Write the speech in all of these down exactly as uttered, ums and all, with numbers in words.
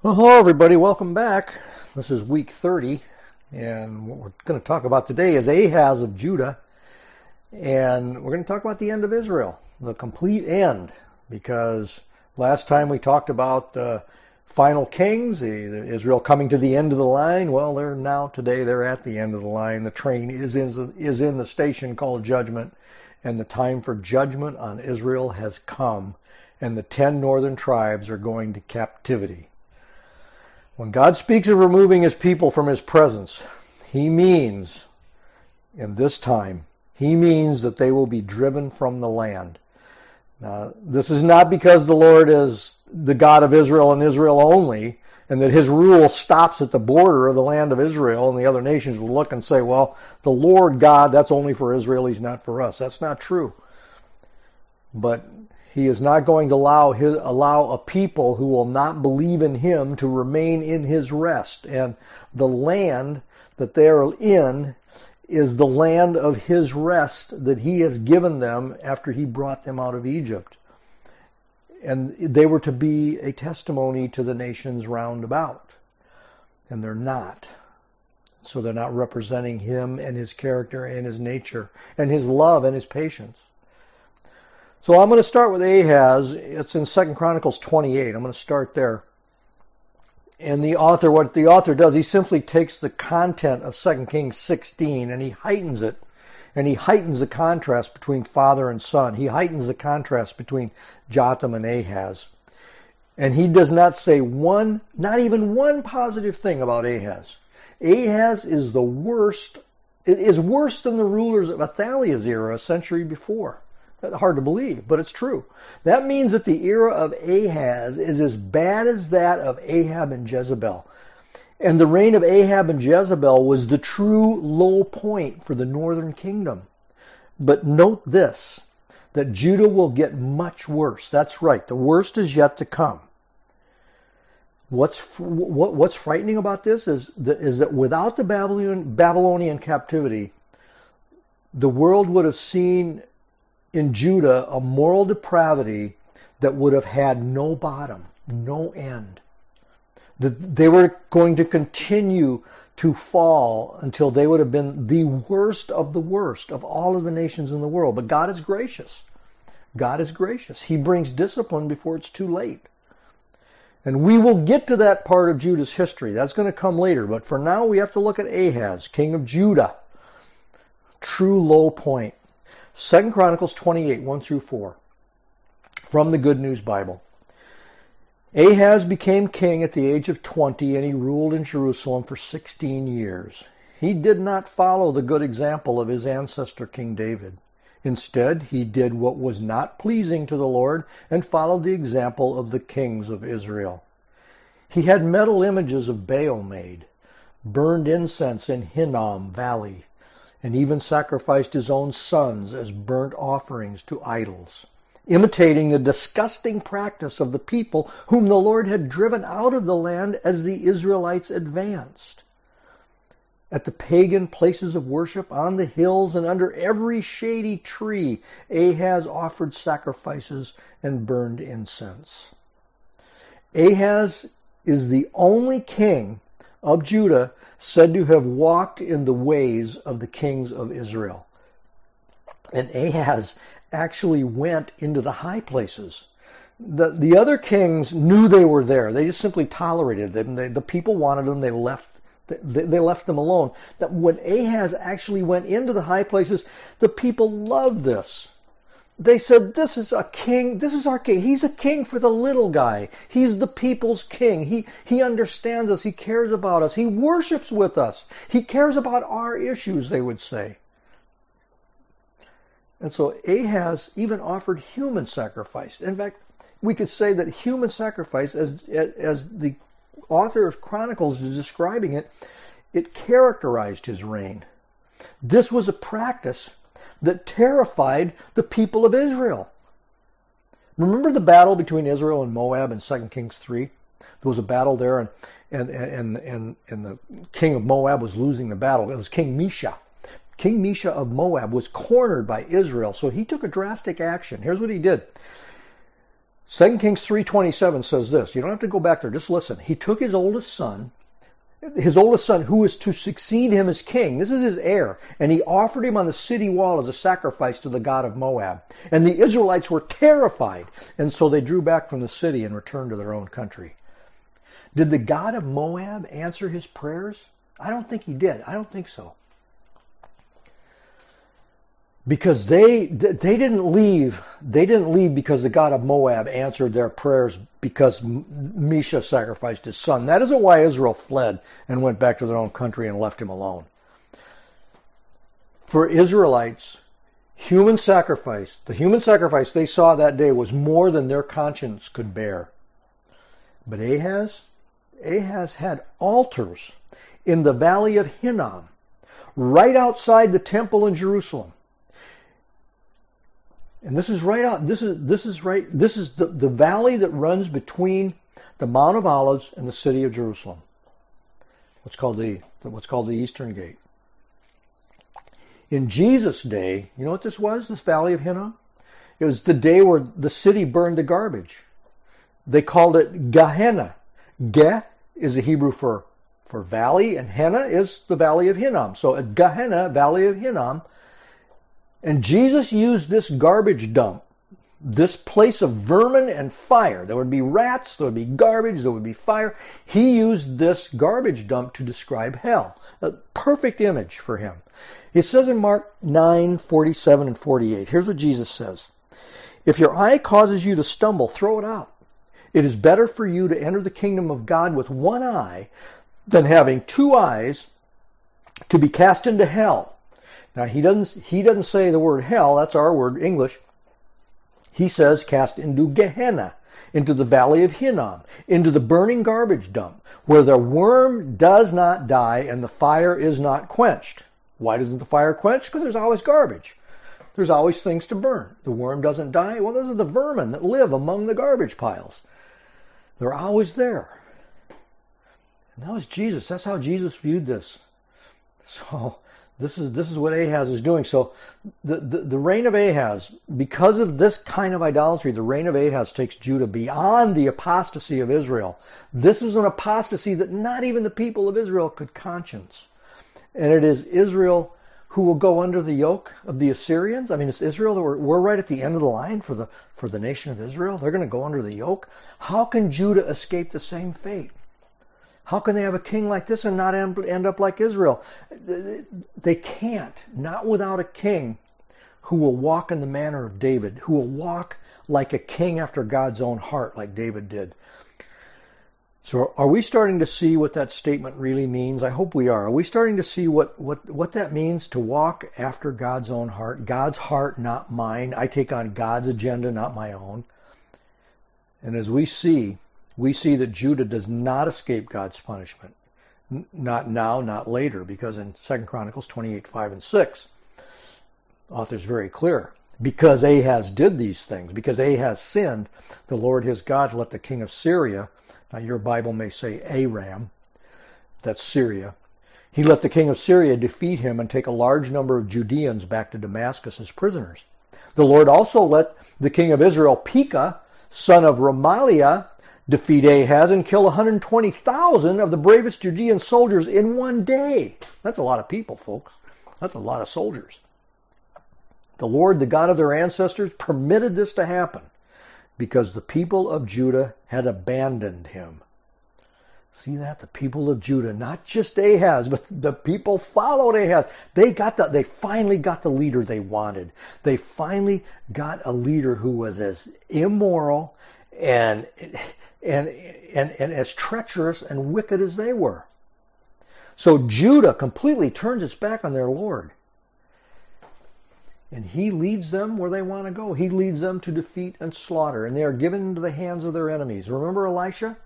Well, hello everybody, welcome back. This is week thirty, and what we're going to talk about today is Ahaz of Judah, and we're going to talk about the end of Israel, the complete end, because last time we talked about the final kings, the, the Israel coming to the end of the line. Well, they're now today they're at the end of the line. The train is in, is in the station called judgment, and the time for judgment on Israel has come, and the ten northern tribes are going to captivity. When God speaks of removing his people from his presence, he means, in this time, he means that they will be driven from the land. Now, this is not because the Lord is the God of Israel and Israel only, and that his rule stops at the border of the land of Israel, and the other nations will look and say, well, the Lord God, that's only for Israel, he's not for us. That's not true. But he is not going to allow his, allow a people who will not believe in him to remain in his rest. And the land that they are in is the land of his rest that he has given them after he brought them out of Egypt. And they were to be a testimony to the nations round about. And they're not. So they're not representing him and his character and his nature and his love and his patience. So I'm going to start with Ahaz. It's in Second Chronicles twenty-eight. I'm going to start there. And the author, what the author does, he simply takes the content of Second Kings sixteen and he heightens it. And he heightens the contrast between father and son. He heightens the contrast between Jotham and Ahaz. And he does not say one, not even one positive thing about Ahaz. Ahaz is the worst, it is worse than the rulers of Athaliah's era a century before. Hard to believe, but it's true. That means that the era of Ahaz is as bad as that of Ahab and Jezebel. And the reign of Ahab and Jezebel was the true low point for the northern kingdom. But note this, that Judah will get much worse. That's right, the worst is yet to come. What's what, what's frightening about this is that, is that without the Babylonian, Babylonian captivity, the world would have seen in Judah a moral depravity that would have had no bottom, no end. They were going to continue to fall until they would have been the worst of the worst of all of the nations in the world. But God is gracious. God is gracious. He brings discipline before it's too late. And we will get to that part of Judah's history. That's going to come later. But for now, we have to look at Ahaz, king of Judah. True low point. Second Chronicles twenty-eight, one through four, from the Good News Bible. Ahaz became king at the age of twenty, and he ruled in Jerusalem for sixteen years. He did not follow the good example of his ancestor King David. Instead, he did what was not pleasing to the Lord and followed the example of the kings of Israel. He had metal images of Baal made, burned incense in Hinnom Valley, and even sacrificed his own sons as burnt offerings to idols, imitating the disgusting practice of the people whom the Lord had driven out of the land as the Israelites advanced. At the pagan places of worship, on the hills, and under every shady tree, Ahaz offered sacrifices and burned incense. Ahaz is the only king of Judah said to have walked in the ways of the kings of Israel. And Ahaz actually went into the high places. The, the other kings knew they were there. They just simply tolerated them. They, the people wanted them. They left, they, they left them alone. That when Ahaz actually went into the high places, the people loved this. They said, this is a king, this is our king. He's a king for the little guy. He's the people's king. He, he understands us. He cares about us. He worships with us. He cares about our issues, they would say. And so Ahaz even offered human sacrifice. In fact, we could say that human sacrifice, as, as the author of Chronicles is describing it, it characterized his reign. This was a practice that terrified the people of Israel. Remember the battle between Israel and Moab in Second Kings three? There was a battle there, and and and and, and the king of Moab was losing the battle. It was King Mesha. King Mesha of Moab was cornered by Israel, so he took a drastic action. Here's what he did. Second Kings three twenty-seven says this. You don't have to go back there. Just listen. He took his oldest son, his oldest son who is to succeed him as king. This is his heir. And he offered him on the city wall as a sacrifice to the god of Moab. And the Israelites were terrified. And so they drew back from the city and returned to their own country. Did the god of Moab answer his prayers? I don't think he did. I don't think so. Because they they didn't leave. They didn't leave because the god of Moab answered their prayers because Mesha sacrificed his son. That isn't why Israel fled and went back to their own country and left him alone. For Israelites, human sacrifice, the human sacrifice they saw that day was more than their conscience could bear. But Ahaz, Ahaz had altars in the valley of Hinnom, right outside the temple in Jerusalem. And this is right out, this is, this is right, this is the, the valley that runs between the Mount of Olives and the city of Jerusalem. What's called the, what's called the Eastern Gate. In Jesus' day, you know what this was, this valley of Hinnom? It was the day where the city burned the garbage. They called it Gehenna. Ge is the Hebrew for, for valley, and Henna is the valley of Hinnom. So it's Gehenna, valley of Hinnom. And Jesus used this garbage dump, this place of vermin and fire. There would be rats, there would be garbage, there would be fire. He used this garbage dump to describe hell. A perfect image for him. It says in Mark nine, forty-seven and forty-eight, here's what Jesus says. If your eye causes you to stumble, throw it out. It is better for you to enter the kingdom of God with one eye than having two eyes to be cast into hell. Now, he doesn't, he doesn't say the word hell, that's our word, English. He says cast into Gehenna, into the valley of Hinnom, into the burning garbage dump, where the worm does not die and the fire is not quenched. Why doesn't the fire quench? Because there's always garbage. There's always things to burn. The worm doesn't die. Well, those are the vermin that live among the garbage piles. They're always there. And that was Jesus. That's how Jesus viewed this. So, This is this is what Ahaz is doing. So the, the, the reign of Ahaz, because of this kind of idolatry, the reign of Ahaz takes Judah beyond the apostasy of Israel. This was an apostasy that not even the people of Israel could conscience. And it is Israel who will go under the yoke of the Assyrians. I mean, it's Israel that we're, we're right at the end of the line for the for the nation of Israel. They're going to go under the yoke. How can Judah escape the same fate? How can they have a king like this and not end up like Israel? They can't, not without a king who will walk in the manner of David, who will walk like a king after God's own heart, like David did. So are we starting to see what that statement really means? I hope we are. Are we starting to see what, what, what that means to walk after God's own heart? God's heart, not mine. I take on God's agenda, not my own. And as we see, we see that Judah does not escape God's punishment. N- not now, not later, because in Second Chronicles twenty-eight, five and six, the author's very clear. Because Ahaz did these things, because Ahaz sinned, the Lord his God let the king of Syria, now your Bible may say Aram, that's Syria, he let the king of Syria defeat him and take a large number of Judeans back to Damascus as prisoners. The Lord also let the king of Israel, Pekah, son of Remaliah, defeat Ahaz and kill one hundred twenty thousand of the bravest Judean soldiers in one day. That's a lot of people, folks. That's a lot of soldiers. The Lord, the God of their ancestors, permitted this to happen because the people of Judah had abandoned him. See that? The people of Judah, not just Ahaz, but the people followed Ahaz. They got the, they finally got the leader they wanted. They finally got a leader who was as immoral and And, and, and as treacherous and wicked as they were. So Judah completely turns its back on their Lord. And he leads them where they want to go. He leads them to defeat and slaughter. And they are given into the hands of their enemies. Remember Elisha?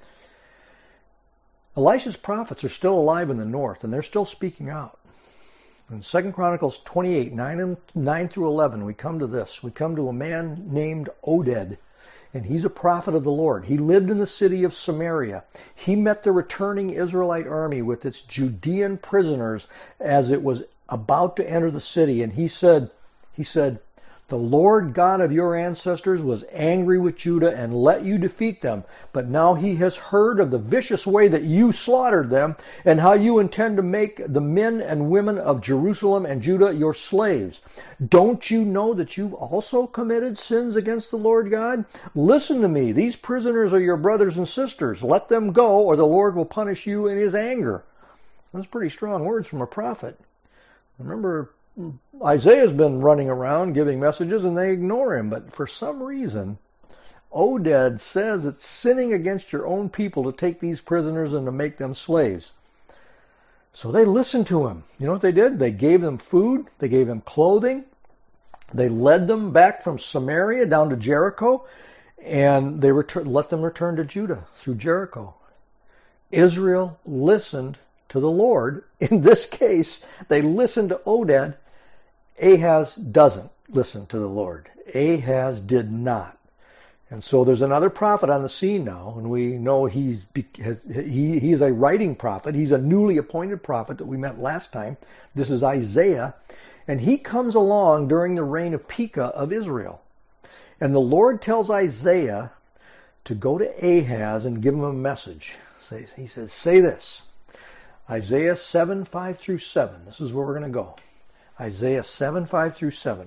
Elisha's prophets are still alive in the north, and they're still speaking out. In Second Chronicles twenty-eight, nine, and, nine through eleven, we come to this. We come to a man named Oded. And he's a prophet of the Lord. He lived in the city of Samaria. He met the returning Israelite army with its Judean prisoners as it was about to enter the city. And he said, he said, The Lord God of your ancestors was angry with Judah and let you defeat them. But now he has heard of the vicious way that you slaughtered them and how you intend to make the men and women of Jerusalem and Judah your slaves. Don't you know that you've also committed sins against the Lord God? Listen to me. These prisoners are your brothers and sisters. Let them go, or the Lord will punish you in his anger. That's pretty strong words from a prophet. Remember, Isaiah's been running around giving messages and they ignore him. But for some reason, Oded says it's sinning against your own people to take these prisoners and to make them slaves. So they listened to him. You know what they did? They gave them food. They gave them clothing. They led them back from Samaria down to Jericho. And they return, let them return to Judah through Jericho. Israel listened to the Lord. In this case, they listened to Oded. Ahaz doesn't listen to the Lord. Ahaz did not. And so there's another prophet on the scene now, and we know he's he, he is a writing prophet. He's a newly appointed prophet that we met last time. This is Isaiah, and he comes along during the reign of Pekah of Israel. And the Lord tells Isaiah to go to Ahaz and give him a message. He says, say this, Isaiah seven, five through seven. This is where we're going to go. Isaiah seven, five through seven.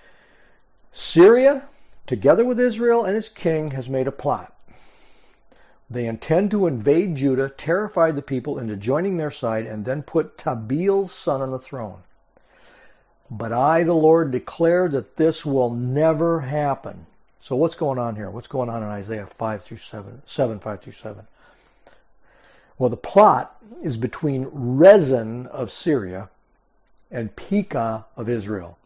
Syria, together with Israel and its king, has made a plot. They intend to invade Judah, terrify the people into joining their side, and then put Tabel's son on the throne. But I, the Lord, declare that this will never happen. So what's going on here? What's going on in Isaiah five through seven, seven, five through seven? Well, the plot is between Rezin of Syria and Pekah of Israel.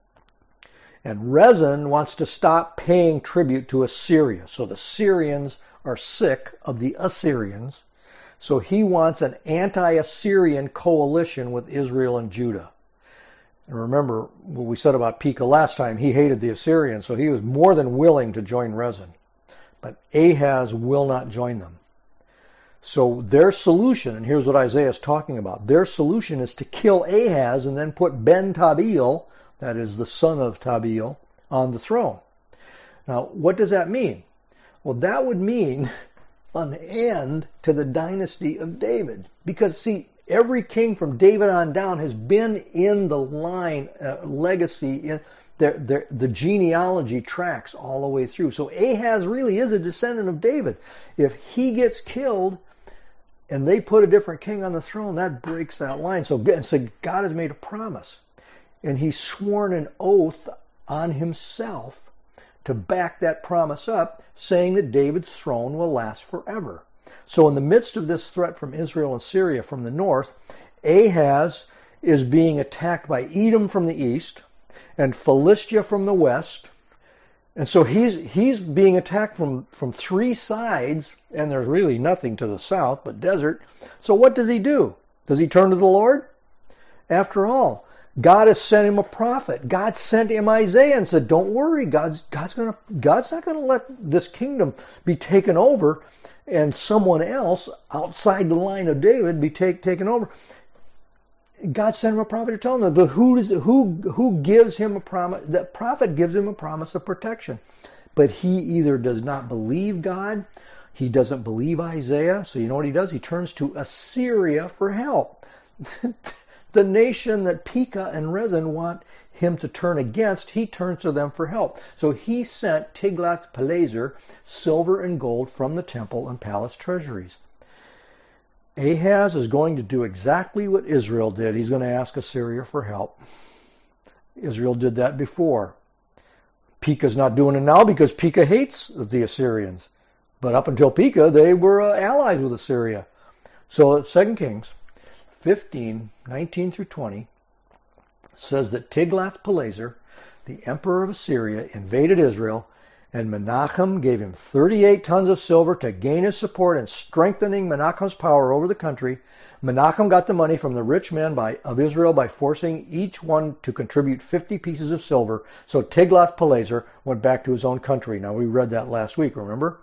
And Rezin wants to stop paying tribute to Assyria. So the Syrians are sick of the Assyrians. So he wants an anti-Assyrian coalition with Israel and Judah. And remember what we said about Pekah last time. He hated the Assyrians, so he was more than willing to join Rezin. But Ahaz will not join them. So their solution, and here's what Isaiah is talking about, their solution is to kill Ahaz and then put Ben-Tabeel, that is the son of Tabeel, on the throne. Now, what does that mean? Well, that would mean an end to the dynasty of David. Because, see, every king from David on down has been in the line, uh, legacy, in their, their, the genealogy tracks all the way through. So Ahaz really is a descendant of David. If he gets killed, and they put a different king on the throne, that breaks that line. So, so God has made a promise. And he's sworn an oath on himself to back that promise up, saying that David's throne will last forever. So in the midst of this threat from Israel and Syria from the north, Ahaz is being attacked by Edom from the east and Philistia from the west. And so he's he's being attacked from, from three sides, and there's really nothing to the south but desert. So what does he do? Does he turn to the Lord? After all, God has sent him a prophet. God sent him Isaiah and said, don't worry, God's God's gonna God's not gonna let this kingdom be taken over and someone else outside the line of David be take, taken over. God sent him a prophet to tell him that, but who does who who gives him a promise? That prophet gives him a promise of protection, but he either does not believe God, he doesn't believe Isaiah. So you know what he does? He turns to Assyria for help, the nation that Pekah and Rezin want him to turn against. He turns to them for help. So he sent Tiglath-Pileser silver and gold from the temple and palace treasuries. Ahaz is going to do exactly what Israel did. He's going to ask Assyria for help. Israel did that before. Pekah's not doing it now because Pekah hates the Assyrians. But up until Pekah, they were uh, allies with Assyria. So Second Kings fifteen, nineteen through twenty says that Tiglath-Pileser, the emperor of Assyria, invaded Israel, and Menachem gave him thirty-eight tons of silver to gain his support and strengthening Menachem's power over the country. Menachem got the money from the rich men by, of Israel by forcing each one to contribute fifty pieces of silver. So Tiglath-Pileser went back to his own country. Now, we read that last week, remember?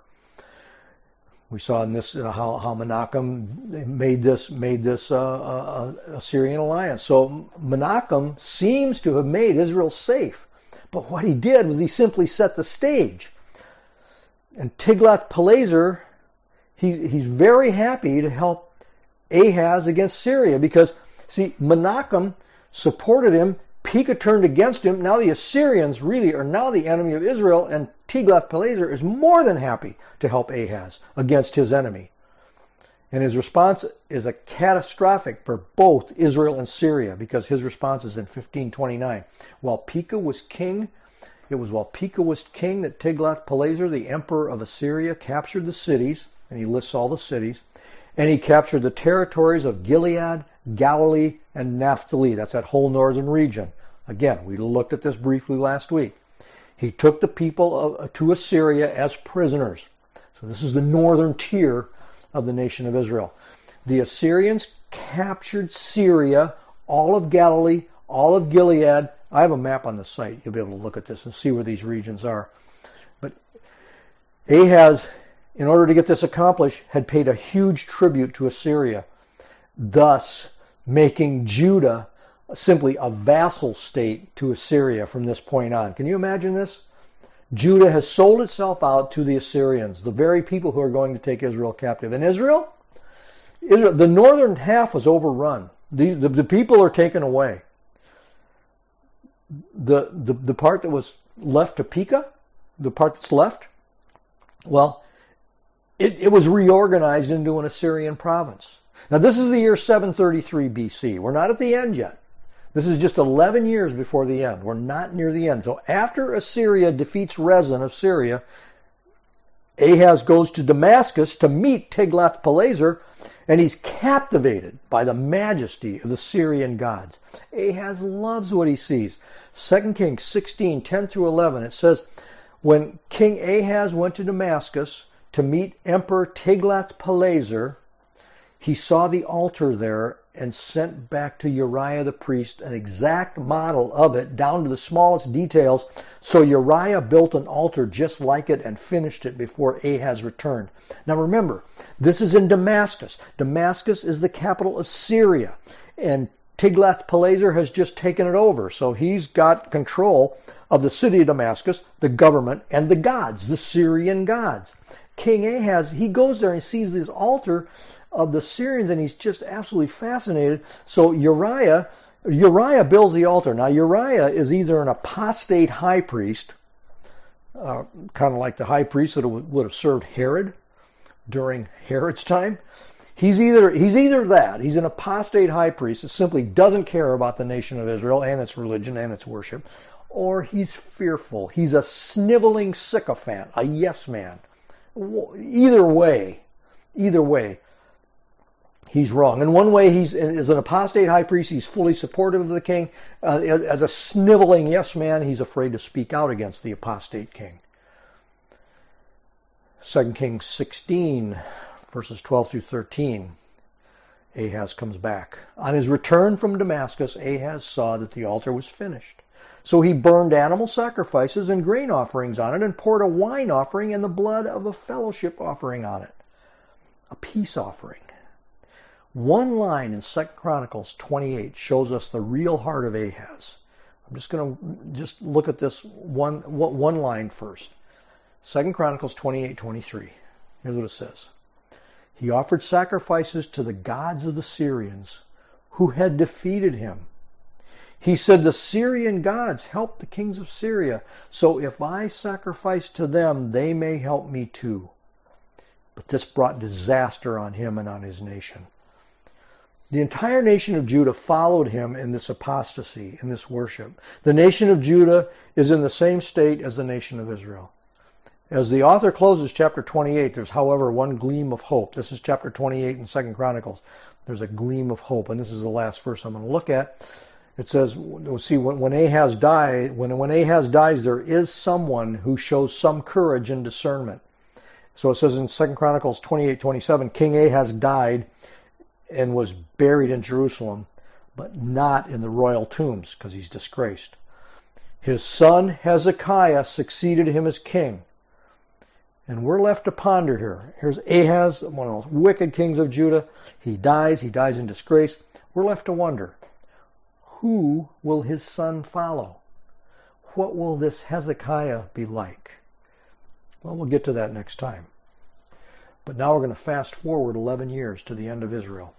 We saw in this uh, how, how Menachem made this made this uh, uh, Assyrian alliance. So Menachem seems to have made Israel safe. But what he did was he simply set the stage. And Tiglath-Pileser, he's, he's very happy to help Ahaz against Syria because, see, Menachem supported him. Pekah turned against him. Now the Assyrians really are now the enemy of Israel, and Tiglath-Pileser is more than happy to help Ahaz against his enemy. And his response is a catastrophic for both Israel and Syria because his response is in fifteen twenty-nine. While Pekah was king, it was while Pekah was king that Tiglath-Pileser, the emperor of Assyria, captured the cities, and he lists all the cities, and he captured the territories of Gilead, Galilee, and Naphtali. That's that whole northern region. Again, we looked at this briefly last week. He took the people of, to Assyria as prisoners. So this is the northern tier of the nation of Israel. The Assyrians captured Syria, all of Galilee, all of Gilead. I have a map on the site. You'll be able to look at this and see where these regions are. But Ahaz, in order to get this accomplished, had paid a huge tribute to Assyria, thus making Judah simply a vassal state to Assyria from this point on. Can you imagine this? Judah has sold itself out to the Assyrians, the very people who are going to take Israel captive. And Israel, Israel the northern half was overrun. These, the, the people are taken away. The, the, the part that was left to Pekah, the part that's left, well, it, it was reorganized into an Assyrian province. Now this is the year seven thirty-three B C. We're not at the end yet. This is just eleven years before the end. We're not near the end. So after Assyria defeats Rezin of Syria, Ahaz goes to Damascus to meet Tiglath-Pileser, and he's captivated by the majesty of the Syrian gods. Ahaz loves what he sees. Second Kings sixteen, ten through eleven, it says, when King Ahaz went to Damascus to meet Emperor Tiglath-Pileser, he saw the altar there and sent back to Uriah the priest an exact model of it down to the smallest details. So Uriah built an altar just like it and finished it before Ahaz returned. Now remember, this is in Damascus. Damascus is the capital of Syria, and Tiglath-Pileser has just taken it over. So he's got control of the city of Damascus, the government, and the gods, the Syrian gods. King Ahaz, he goes there and sees this altar of the Syrians, and he's just absolutely fascinated. So Uriah, Uriah builds the altar. Now Uriah is either an apostate high priest, uh, kind of like the high priest that would have served Herod during Herod's time. He's either he's either that, he's an apostate high priest that simply doesn't care about the nation of Israel and its religion and its worship, or he's fearful. He's a sniveling sycophant, a yes man. Either way, either way, he's wrong. In one way, he's as an apostate high priest, he's fully supportive of the king. Uh, as a sniveling yes man, he's afraid to speak out against the apostate king. Second Kings sixteen, verses twelve through thirteen, Ahaz comes back. On his return from Damascus, Ahaz saw that the altar was finished. So he burned animal sacrifices and grain offerings on it and poured a wine offering and the blood of a fellowship offering on it, a peace offering. One line in Second Chronicles twenty-eight shows us the real heart of Ahaz. I'm just going to just look at this one, one line first. Second Chronicles twenty-eight twenty-three. Here's what it says. He offered sacrifices to the gods of the Syrians who had defeated him. He said, the Syrian gods help the kings of Syria, so if I sacrifice to them, they may help me too. But this brought disaster on him and on his nation. The entire nation of Judah followed him in this apostasy, in this worship. The nation of Judah is in the same state as the nation of Israel. As the author closes chapter twenty-eight, there's, however, one gleam of hope. This is chapter twenty-eight in Second Chronicles. There's a gleam of hope, and this is the last verse I'm going to look at. It says, we'll see, when, when Ahaz died, when, when Ahaz dies, there is someone who shows some courage and discernment. So it says in Second Chronicles twenty-eight twenty-seven, King Ahaz died and was buried in Jerusalem, but not in the royal tombs, because he's disgraced. His son Hezekiah succeeded him as king. And we're left to ponder here. Here's Ahaz, one of those wicked kings of Judah. He dies, he dies in disgrace. We're left to wonder, who will his son follow? what will this Hezekiah be like? Well, we'll get to that next time. But now we're going to fast forward eleven years to the end of Israel.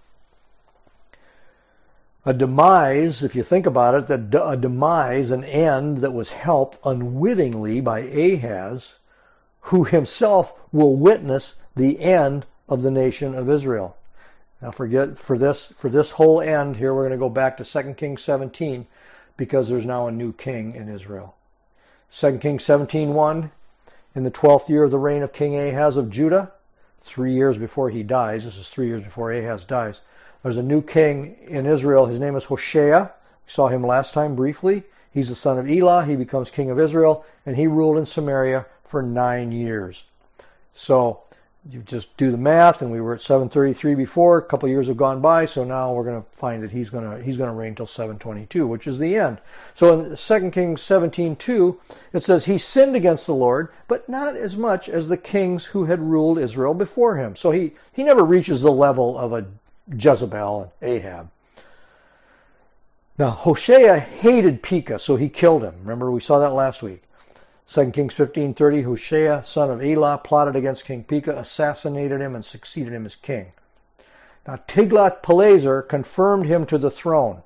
A demise, if you think about it, a demise, an end that was helped unwittingly by Ahaz, who himself will witness the end of the nation of Israel. Now forget for this for this whole end here, we're going to go back to Second Kings seventeen, because there's now a new king in Israel. Second Kings seventeen one, in the twelfth year of the reign of King Ahaz of Judah, three years before he dies. This is three years before Ahaz dies. There's a new king in Israel. His name is Hoshea. We saw him last time briefly. He's the son of Elah. He becomes king of Israel, and he ruled in Samaria for nine years. So you just do the math, and we were at seven thirty-three before. A couple of years have gone by, so now we're going to find that he's going to he's going to reign till seven twenty-two, which is the end. So in Second Kings seventeen two, it says he sinned against the Lord, but not as much as the kings who had ruled Israel before him. So he he never reaches the level of a Jezebel and Ahab. Now Hoshea hated Pekah, so he killed him. Remember, we saw that last week. Second Kings fifteen thirty, Hoshea, son of Elah, plotted against King Pekah, assassinated him, and succeeded him as king. Now Tiglath-Pileser confirmed him to the throne.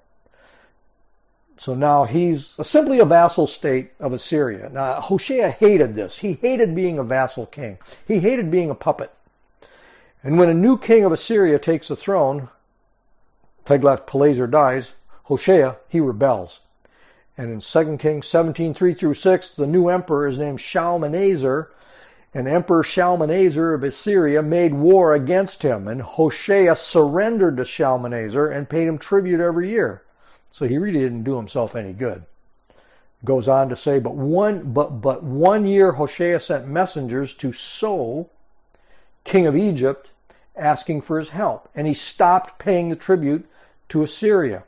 So now he's simply a vassal state of Assyria. Now Hoshea hated this. He hated being a vassal king. He hated being a puppet. And when a new king of Assyria takes the throne, Tiglath-Pileser dies, Hoshea, he rebels. And in Second Kings seventeen three through six, the new emperor is named Shalmaneser, and Emperor Shalmaneser of Assyria made war against him, and Hoshea surrendered to Shalmaneser and paid him tribute every year. So he really didn't do himself any good. Goes on to say, but one but but one year Hoshea sent messengers to So, king of Egypt, asking for his help, and he stopped paying the tribute to Assyria.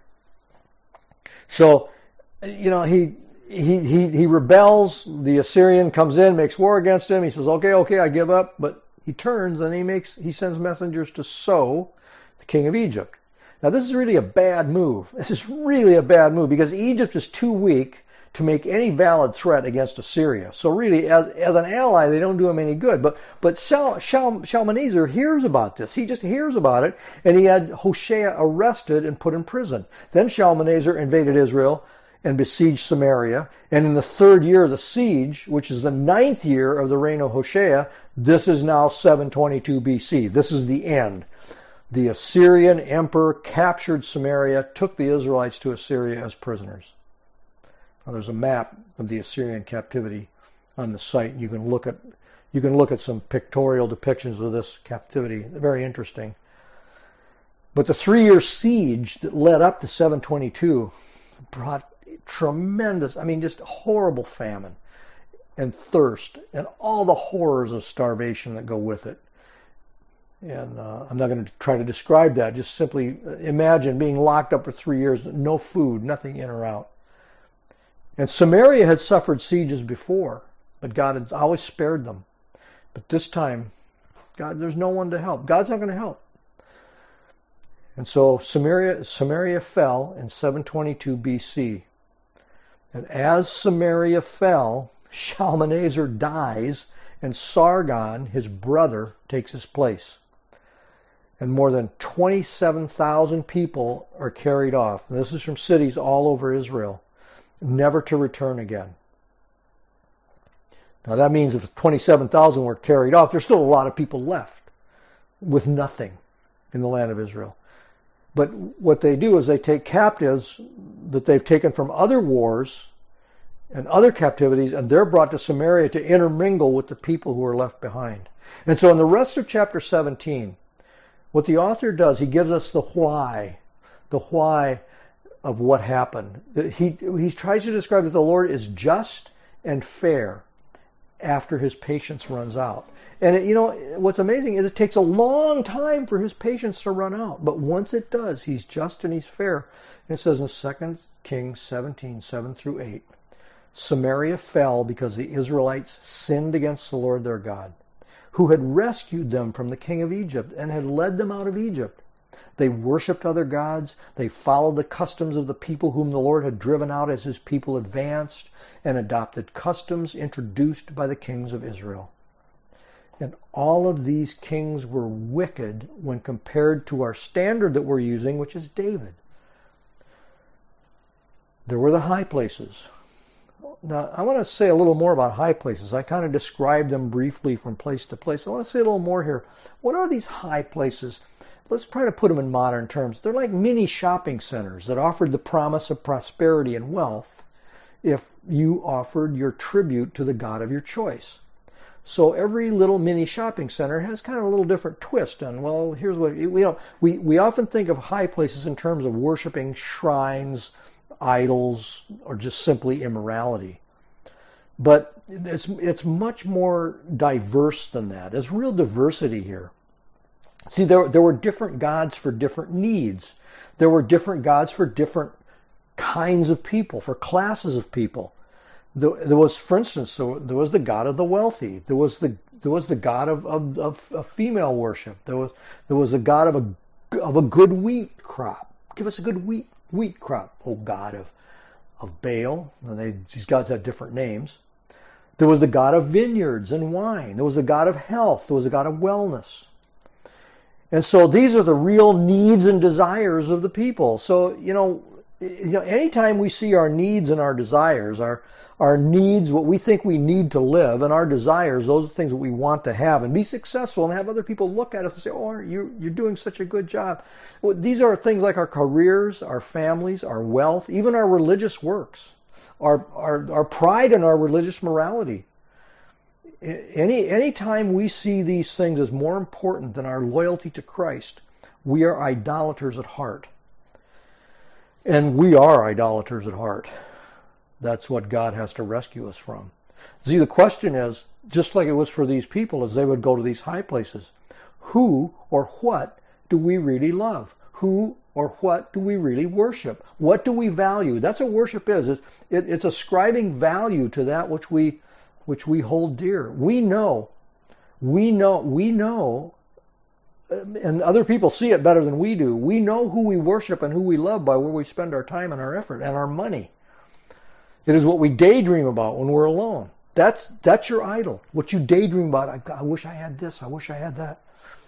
So, you know, he he he he rebels. The Assyrian comes in, makes war against him. He says, "Okay, okay, I give up." But he turns and he makes he sends messengers to So, the king of Egypt. Now, this is really a bad move. This is really a bad move because Egypt is too weak to make any valid threat against Assyria. So really, as, as an ally, they don't do him any good. But but Shal, Shal, Shalmaneser hears about this. He just hears about it, and he had Hoshea arrested and put in prison. Then Shalmaneser invaded Israel and besieged Samaria. And in the third year of the siege, which is the ninth year of the reign of Hoshea, this is now seven twenty-two B C. This is the end. The Assyrian emperor captured Samaria, took the Israelites to Assyria as prisoners. Now, there's a map of the Assyrian captivity on the site. You can look at you can look at some pictorial depictions of this captivity. Very interesting. But the three-year siege that led up to seven twenty-two brought tremendous, I mean, just horrible famine and thirst and all the horrors of starvation that go with it. And uh, I'm not going to try to describe that. Just simply imagine being locked up for three years, no food, nothing in or out. And Samaria had suffered sieges before, but God had always spared them. But this time, God, there's no one to help. God's not going to help. And so Samaria, Samaria fell in seven twenty-two B C. And as Samaria fell, Shalmaneser dies, and Sargon, his brother, takes his place. And more than twenty-seven thousand people are carried off. And this is from cities all over Israel, never to return again. Now that means if twenty-seven thousand were carried off, there's still a lot of people left with nothing in the land of Israel. But what they do is they take captives that they've taken from other wars and other captivities, and they're brought to Samaria to intermingle with the people who are left behind. And so in the rest of chapter seventeen, what the author does, he gives us the why, the why of what happened. He, he tries to describe that the Lord is just and fair after his patience runs out. And, it, you know, what's amazing is it takes a long time for his patience to run out. But once it does, he's just and he's fair. And it says in Second Kings seventeen, seven through eight, Samaria fell because the Israelites sinned against the Lord their God, who had rescued them from the king of Egypt and had led them out of Egypt. They worshipped other gods. They followed the customs of the people whom the Lord had driven out as his people advanced, and adopted customs introduced by the kings of Israel. And all of these kings were wicked when compared to our standard that we're using, which is David. There were the high places. Now, I want to say a little more about high places. I kind of described them briefly from place to place. I want to say a little more here. What are these high places? Let's try to put them in modern terms. They're like mini shopping centers that offered the promise of prosperity and wealth if you offered your tribute to the God of your choice. So every little mini shopping center has kind of a little different twist on, well, here's what, we don't, we, we often think of high places in terms of worshiping shrines, idols, or just simply immorality. But it's, it's much more diverse than that. There's real diversity here. See, there, there were different gods for different needs. There were different gods for different kinds of people, for classes of people. There, there was, for instance, there was the god of the wealthy. There was the there was the god of, of, of, of female worship. There was there was a god of a of a good wheat crop. Give us a good wheat wheat crop, oh God of of Baal. And they, these gods have different names. There was the god of vineyards and wine. There was the god of health. There was the god of wellness. And so these are the real needs and desires of the people. So, you know, you know, anytime we see our needs and our desires, our our needs, what we think we need to live, and our desires, those are things that we want to have and be successful and have other people look at us and say, oh, you, you're doing such a good job. Well, these are things like our careers, our families, our wealth, even our religious works, our, our, our pride in our religious morality. Any anytime we see these things as more important than our loyalty to Christ, we are idolaters at heart. And we are idolaters at heart. That's what God has to rescue us from. See, the question is, just like it was for these people as they would go to these high places, who or what do we really love? Who or what do we really worship? What do we value? That's what worship is. It's, it, it's ascribing value to that which we which we hold dear. We know, we know, we know, and other people see it better than we do. We know who we worship and who we love by where we spend our time and our effort and our money. It is what we daydream about when we're alone. That's that's your idol. What you daydream about. I, I wish I had this. I wish I had that.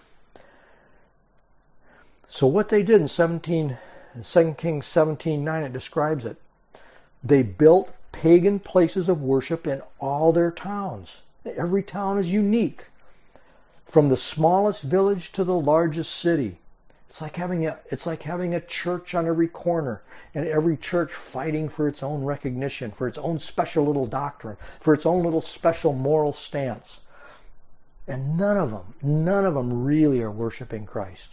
So what they did in seventeen, in Second Kings seventeen nine, it describes it. They built pagan places of worship in all their towns. Every town is unique, from the smallest village to the largest city. It's like having a it's like having a church on every corner, and every church fighting for its own recognition, for its own special little doctrine, for its own little special moral stance. And none of them, none of them really are worshiping Christ.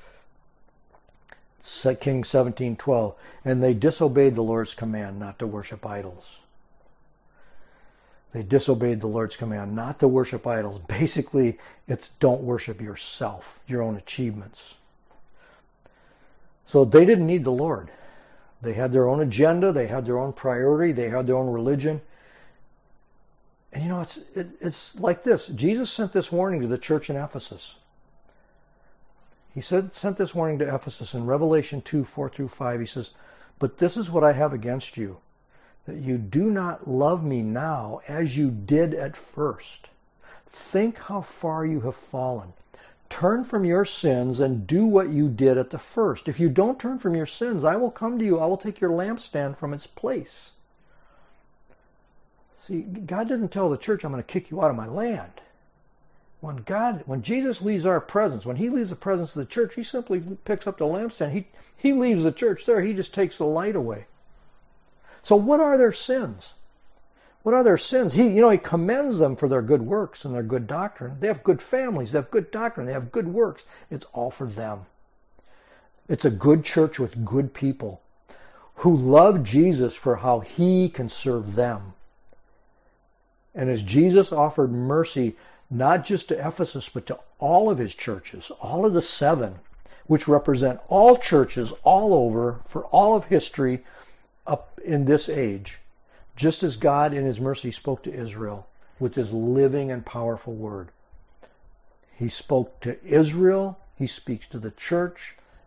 Kings seventeen twelve, and they disobeyed the Lord's command not to worship idols. They disobeyed the Lord's command not to worship idols. Basically, it's don't worship yourself, your own achievements. So they didn't need the Lord. They had their own agenda. They had their own priority. They had their own religion. And you know, it's it, it's like this. Jesus sent this warning to the church in Ephesus. He said, sent this warning to Ephesus in Revelation two, four through five. He says, but this is what I have against you, that you do not love me now as you did at first. Think how far you have fallen. Turn from your sins and do what you did at the first. If you don't turn from your sins, I will come to you. I will take your lampstand from its place. See, God doesn't tell the church, I'm going to kick you out of my land. When God, when Jesus leaves our presence, when he leaves the presence of the church, he simply picks up the lampstand. He, he leaves the church there. He just takes the light away. So what are their sins? What are their sins? He, you know, he commends them for their good works and their good doctrine. They have good families. They have good doctrine. They have good works. It's all for them. It's a good church with good people who love Jesus for how he can serve them. And as Jesus offered mercy, not just to Ephesus, but to all of his churches, all of the seven, which represent all churches all over for all of history up in this age, just as God in his mercy spoke to Israel with his living and powerful word. He spoke to Israel, he speaks to the church,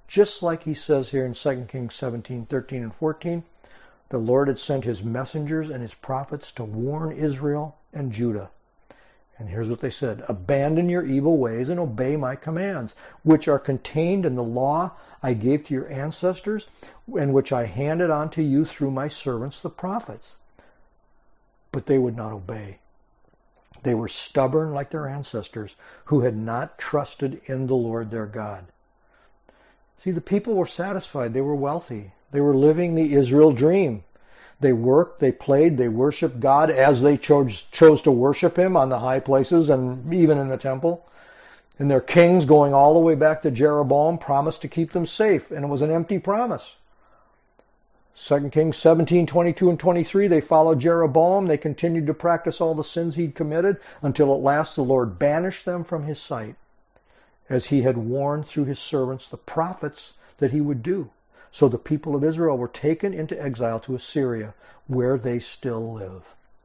Just like he says here in Second Kings seventeen, thirteen, and fourteen, the Lord had sent his messengers and his prophets to warn Israel and Judah. And here's what they said: abandon your evil ways and obey my commands, which are contained in the law I gave to your ancestors and which I handed on to you through my servants, the prophets. But they would not obey. They were stubborn like their ancestors who had not trusted in the Lord their God. See, the people were satisfied. They were wealthy. They were living the Israel dream. They worked, they played, they worshiped God as they chose, chose to worship him on the high places and even in the temple. And their kings, going all the way back to Jeroboam, promised to keep them safe, and it was an empty promise. Second Kings seventeen, twenty-two, and twenty-three, they followed Jeroboam. They continued to practice all the sins he'd committed until at last the Lord banished them from his sight, as he had warned through his servants, the prophets, that he would do. So the people of Israel were taken into exile to Assyria, where they still live.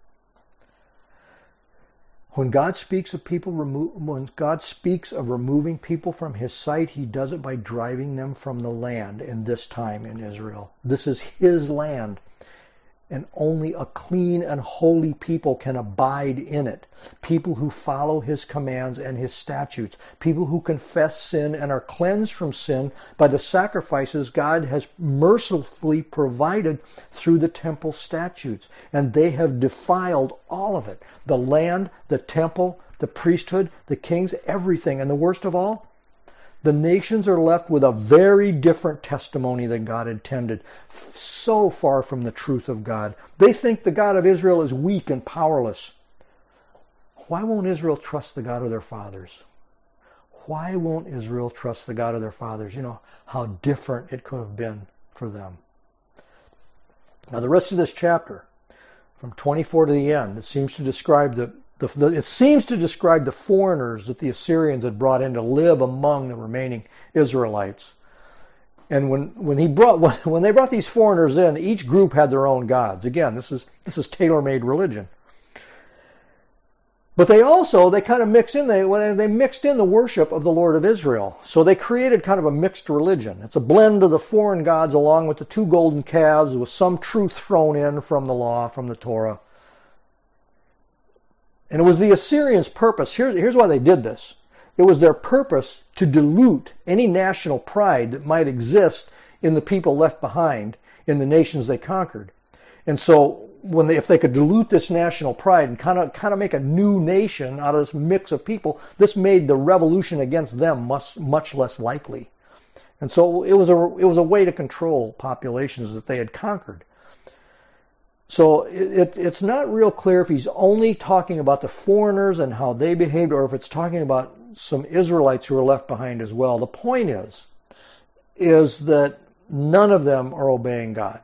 When God speaks of people remo- when God speaks of removing people from his sight, he does it by driving them from the land in this time in Israel. This is his land, and only a clean and holy people can abide in it. People who follow his commands and his statutes. People who confess sin and are cleansed from sin by the sacrifices God has mercifully provided through the temple statutes. And they have defiled all of it. The land, the temple, the priesthood, the kings, everything. And the worst of all, the nations are left with a very different testimony than God intended, so far from the truth of God. They think the God of Israel is weak and powerless. Why won't Israel trust the God of their fathers? Why won't Israel trust the God of their fathers? You know, how different it could have been for them. Now, the rest of this chapter, from twenty-four to the end, it seems to describe the The, the, it seems to describe the foreigners that the Assyrians had brought in to live among the remaining Israelites. And when, when he brought when, when they brought these foreigners in, each group had their own gods. Again, this is this is tailor-made religion. But they also they kind of mix in they they mixed in the worship of the Lord of Israel. So they created kind of a mixed religion. It's a blend of the foreign gods along with the two golden calves, with some truth thrown in from the law, from the Torah. And it was the Assyrians' purpose. Here, here's why they did this. It was their purpose to dilute any national pride that might exist in the people left behind in the nations they conquered. And so, when they, if they could dilute this national pride and kind of kind of make a new nation out of this mix of people, this made the revolution against them much much less likely. And so, it was a it was a way to control populations that they had conquered. So it, it, it's not real clear if he's only talking about the foreigners and how they behaved, or if it's talking about some Israelites who were left behind as well. The point is, is that none of them are obeying God.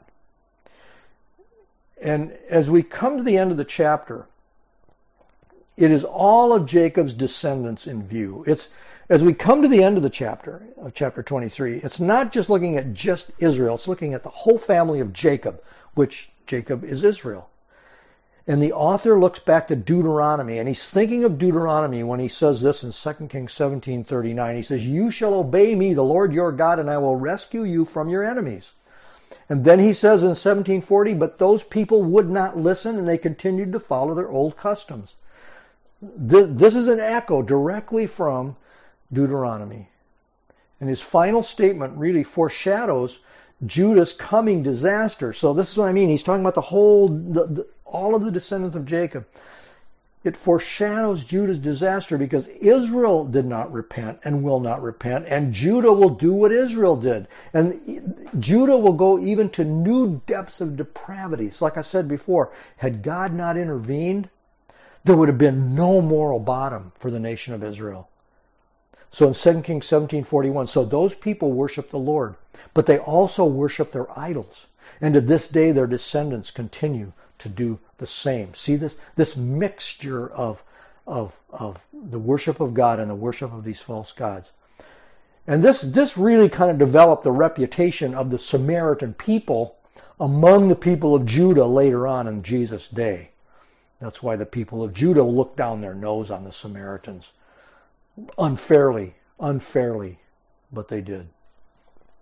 And as we come to the end of the chapter, it is all of Jacob's descendants in view. It's as we come to the end of the chapter, of chapter twenty-three, it's not just looking at just Israel, it's looking at the whole family of Jacob, which Jacob is Israel. And the author looks back to Deuteronomy, and he's thinking of Deuteronomy when he says this in Second Kings seventeen thirty-nine. He says, "You shall obey me, the Lord your God, and I will rescue you from your enemies." And then he says in seventeen forty, "But those people would not listen, and they continued to follow their old customs." This is an echo directly from Deuteronomy. And his final statement really foreshadows Judah's coming disaster. So this is what I mean. He's talking about the whole, the, the, all of the descendants of Jacob. It foreshadows Judah's disaster because Israel did not repent and will not repent, and Judah will do what Israel did. And Judah will go even to new depths of depravity. So like I said before, had God not intervened, there would have been no moral bottom for the nation of Israel. So in Second Kings seventeen forty-one, so those people worship the Lord, but they also worship their idols. And to this day, their descendants continue to do the same. See this this mixture of, of, of the worship of God and the worship of these false gods. And this, this really kind of developed the reputation of the Samaritan people among the people of Judah later on in Jesus' day. That's why the people of Judah looked down their nose on the Samaritans. Unfairly, unfairly, but they did.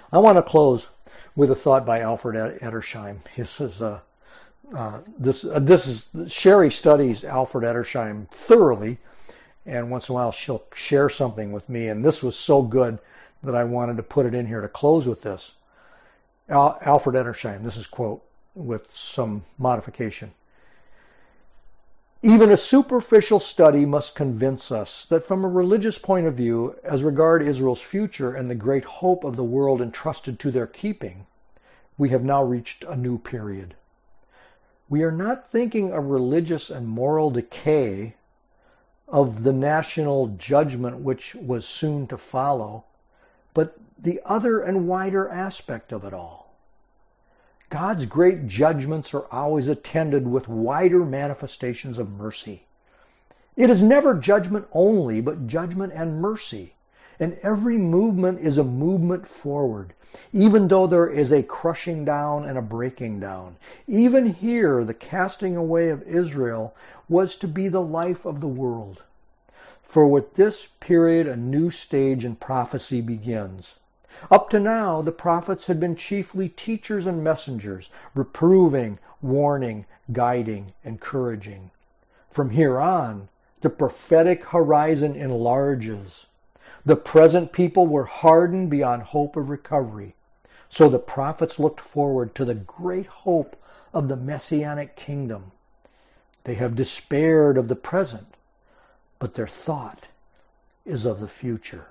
I want to close with a thought by Alfred Edersheim. This is uh, uh, this uh, this is Sherry studies Alfred Edersheim thoroughly, and once in a while she'll share something with me. And this was so good that I wanted to put it in here to close with this. Al- Alfred Edersheim. This is quote with some modification. Even a superficial study must convince us that from a religious point of view, as regard Israel's future and the great hope of the world entrusted to their keeping, we have now reached a new period. We are not thinking of religious and moral decay, of the national judgment which was soon to follow, but the other and wider aspect of it all. God's great judgments are always attended with wider manifestations of mercy. It is never judgment only, but judgment and mercy. And every movement is a movement forward, even though there is a crushing down and a breaking down. Even here, the casting away of Israel was to be the life of the world. For with this period, a new stage in prophecy begins. Up to now, the prophets had been chiefly teachers and messengers, reproving, warning, guiding, encouraging. From here on, the prophetic horizon enlarges. The present people were hardened beyond hope of recovery. So the prophets looked forward to the great hope of the Messianic kingdom. They have despaired of the present, but their thought is of the future.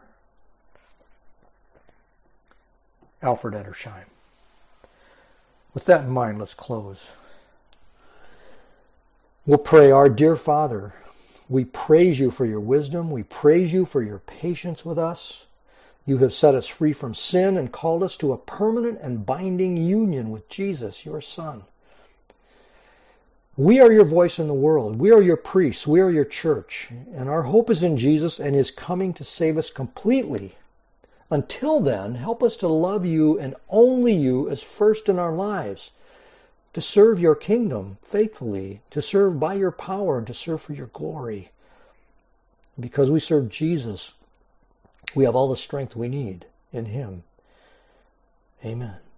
Alfred Edersheim. With that in mind, let's close. We'll pray. Our dear Father, we praise you for your wisdom. We praise you for your patience with us. You have set us free from sin and called us to a permanent and binding union with Jesus, your Son. We are your voice in the world. We are your priests. We are your church. And our hope is in Jesus and his coming to save us completely. Until then, help us to love you and only you as first in our lives, to serve your kingdom faithfully, to serve by your power, and to serve for your glory. Because we serve Jesus, we have all the strength we need in him. Amen.